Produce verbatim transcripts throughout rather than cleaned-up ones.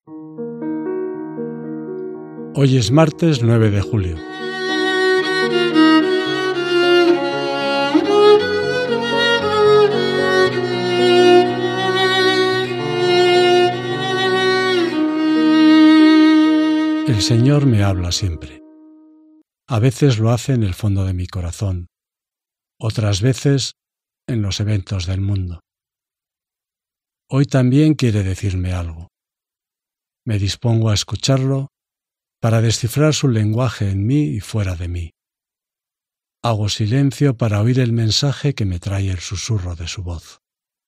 Hoy es martes nueve de julio. El Señor me habla siempre. A veces lo hace en el fondo de mi corazón, otras veces en los eventos del mundo. Hoy también quiere decirme algo. Me dispongo a escucharlo para descifrar su lenguaje en mí y fuera de mí. Hago silencio para oír el mensaje que me trae el susurro de su voz.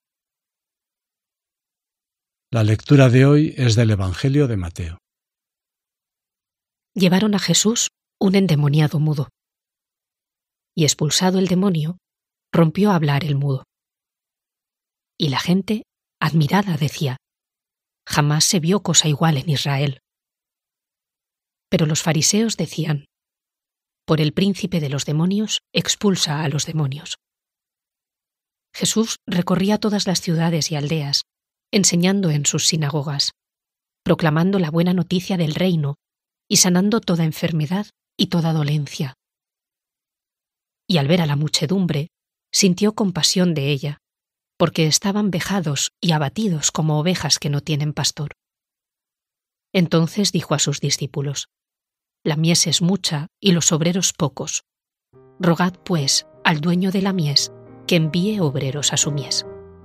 La lectura de hoy es del Evangelio de Mateo. Llevaron a Jesús un endemoniado mudo. Y expulsado el demonio, rompió a hablar el mudo. Y la gente, admirada, decía: jamás se vio cosa igual en Israel. Pero los fariseos decían: por el príncipe de los demonios expulsa a los demonios. Jesús recorría todas las ciudades y aldeas, enseñando en sus sinagogas, proclamando la buena noticia del reino y sanando toda enfermedad y toda dolencia. Y al ver a la muchedumbre, sintió compasión de ella, porque estaban vejados y abatidos como ovejas que no tienen pastor. Entonces dijo a sus discípulos: la mies es mucha y los obreros pocos. Rogad, pues, al dueño de la mies que envíe obreros a su mies.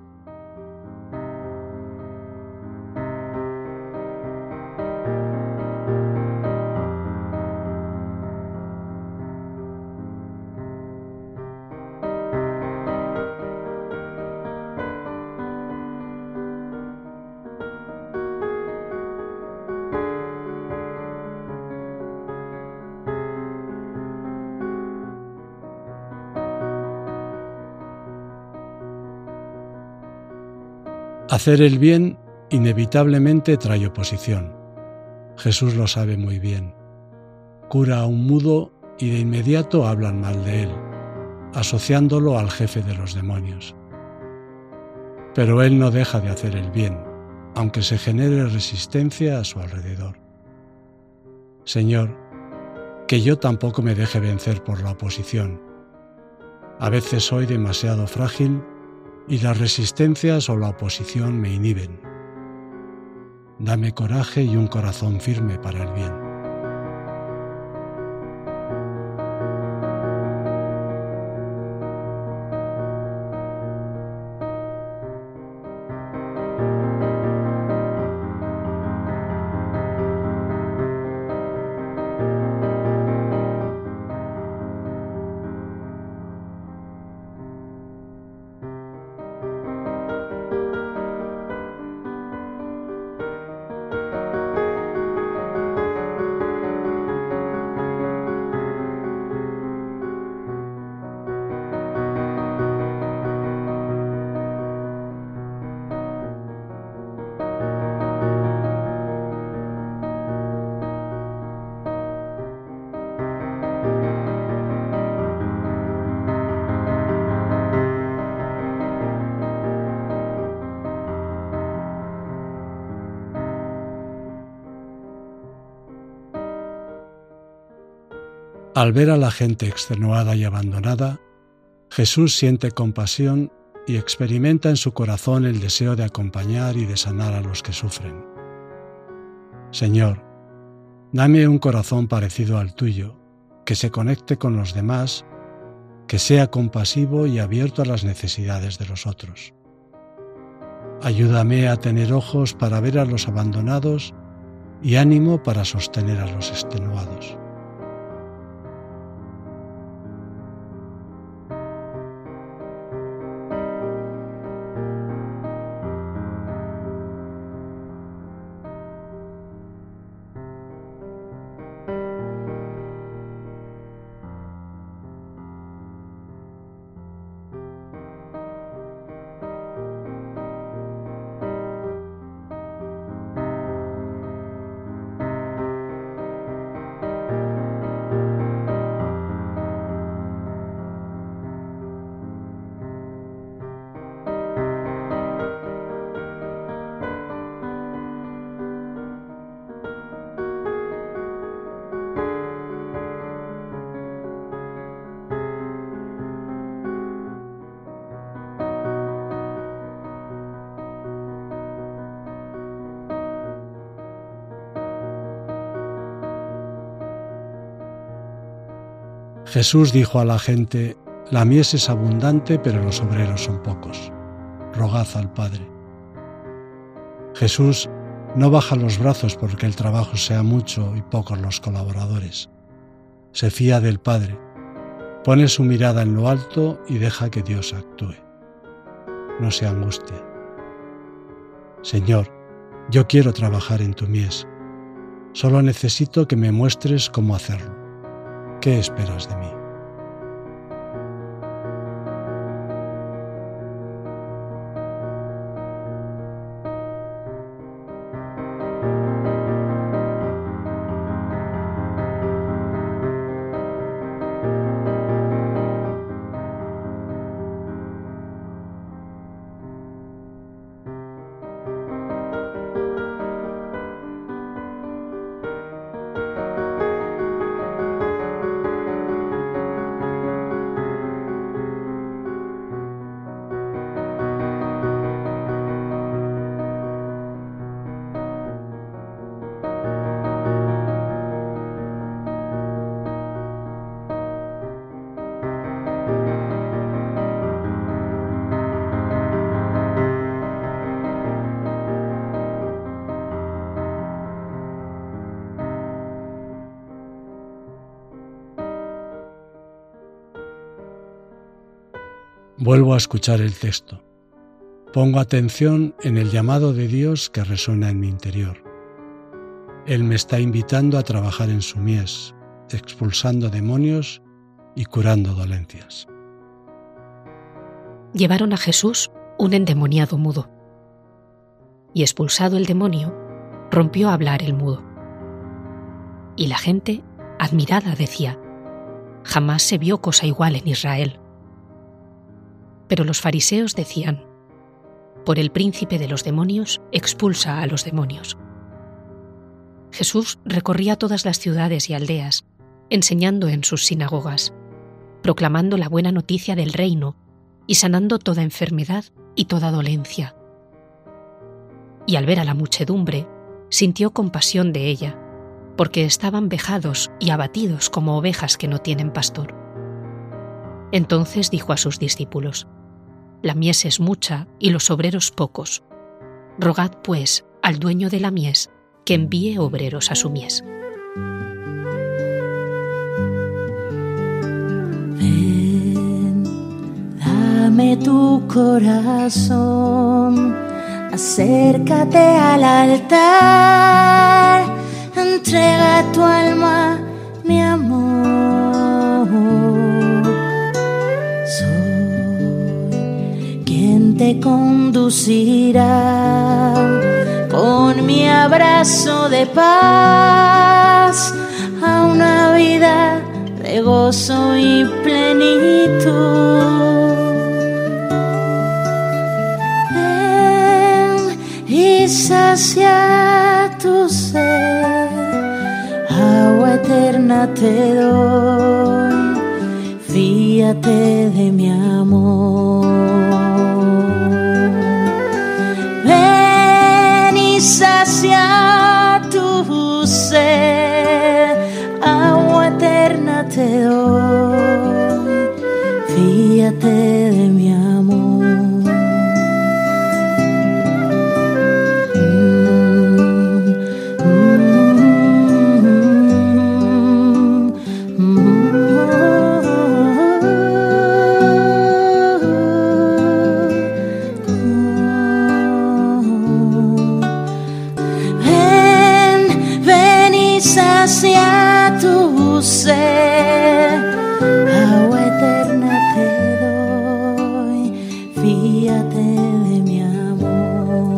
Hacer el bien inevitablemente trae oposición. Jesús lo sabe muy bien. Cura a un mudo y de inmediato hablan mal de él, asociándolo al jefe de los demonios. Pero él no deja de hacer el bien, aunque se genere resistencia a su alrededor. Señor, que yo tampoco me deje vencer por la oposición. A veces soy demasiado frágil y las resistencias o la oposición me inhiben. Dame coraje y un corazón firme para el bien. Al ver a la gente extenuada y abandonada, Jesús siente compasión y experimenta en su corazón el deseo de acompañar y de sanar a los que sufren. Señor, dame un corazón parecido al tuyo, que se conecte con los demás, que sea compasivo y abierto a las necesidades de los otros. Ayúdame a tener ojos para ver a los abandonados y ánimo para sostener a los extenuados. Jesús dijo a la gente: la mies es abundante, pero los obreros son pocos. Rogad al Padre. Jesús no baja los brazos porque el trabajo sea mucho y pocos los colaboradores. Se fía del Padre, pone su mirada en lo alto y deja que Dios actúe. No se angustia. Señor, yo quiero trabajar en tu mies. Solo necesito que me muestres cómo hacerlo. ¿Qué esperas de mí? Vuelvo a escuchar el texto. Pongo atención en el llamado de Dios que resuena en mi interior. Él me está invitando a trabajar en su mies, expulsando demonios y curando dolencias. Llevaron a Jesús un endemoniado mudo. Y expulsado el demonio, rompió a hablar el mudo. Y la gente, admirada, decía: jamás se vio cosa igual en Israel. Pero los fariseos decían: por el príncipe de los demonios expulsa a los demonios. Jesús recorría todas las ciudades y aldeas, enseñando en sus sinagogas, proclamando la buena noticia del reino y sanando toda enfermedad y toda dolencia. Y al ver a la muchedumbre, sintió compasión de ella, porque estaban vejados y abatidos como ovejas que no tienen pastor. Entonces dijo a sus discípulos: la mies es mucha y los obreros pocos. Rogad, pues, al dueño de la mies que envíe obreros a su mies. Ven, dame tu corazón, acércate al altar, entrega tu alma, mi amor. Te conducirá con mi abrazo de paz a una vida de gozo y plenitud. Ven y sacia tu sed, agua eterna te doy, fíate de mi amor. Sacia tu sed, agua eterna te doy, fíate de mi amor. Sacia tu sed, agua eterna te doy, fíate de mi amor.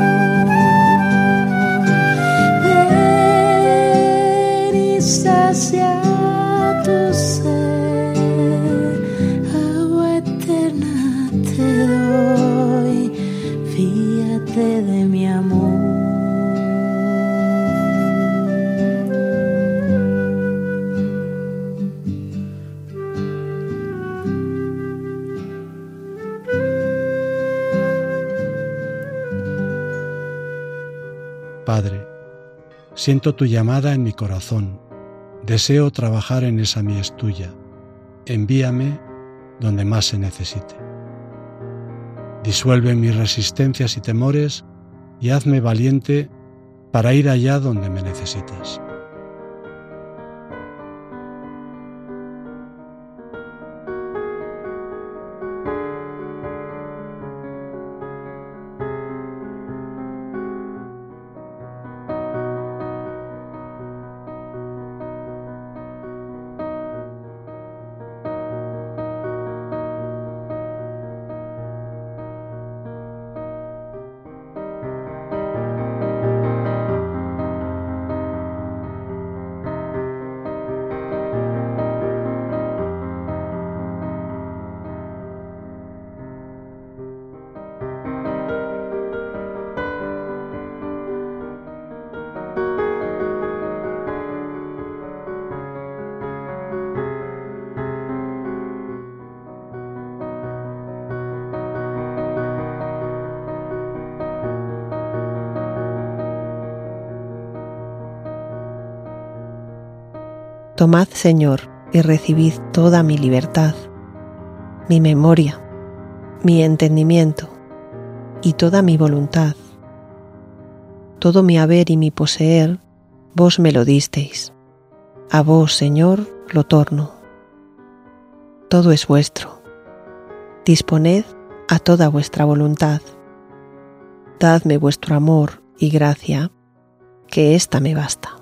Ven y sacia tu sed, agua eterna te doy, fíate de mi amor. Padre, siento tu llamada en mi corazón, deseo trabajar en esa mies tuya, envíame donde más se necesite. Disuelve mis resistencias y temores y hazme valiente para ir allá donde me necesitas. Tomad, Señor, y recibid toda mi libertad, mi memoria, mi entendimiento y toda mi voluntad. Todo mi haber y mi poseer, vos me lo disteis. A vos, Señor, lo torno. Todo es vuestro. Disponed a toda vuestra voluntad. Dadme vuestro amor y gracia, que ésta me basta.